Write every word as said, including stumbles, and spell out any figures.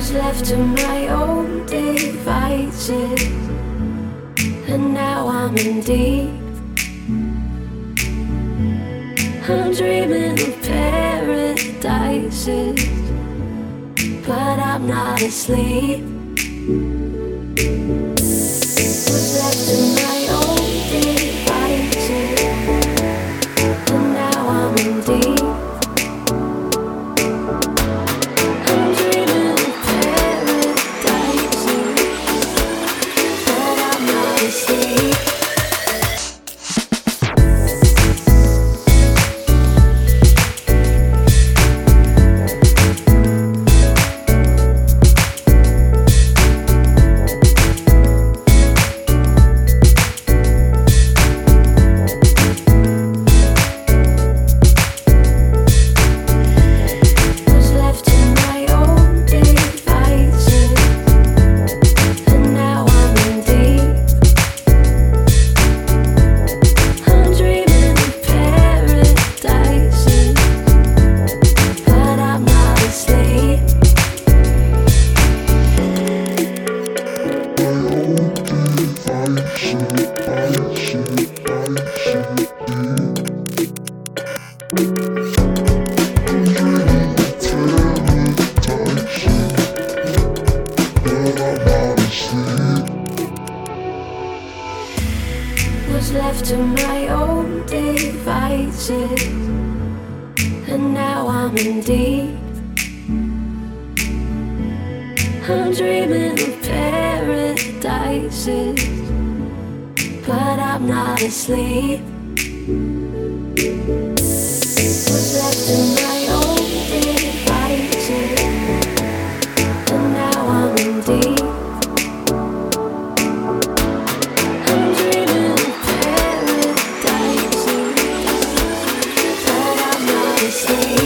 Was left to my own devices, and now I'm in deep. I'm dreaming of paradises, but I'm not asleep. Was left to my own devices, and now I'm in deep. I'm dreaming of paradises, but I'm not asleep. Was left to my own devices, and now I'm in deep. I'm dreaming of paradises, but I'm not asleep. Was left to my own devices, and now I'm in deep. I'm dreaming of paradises, but I'm not asleep.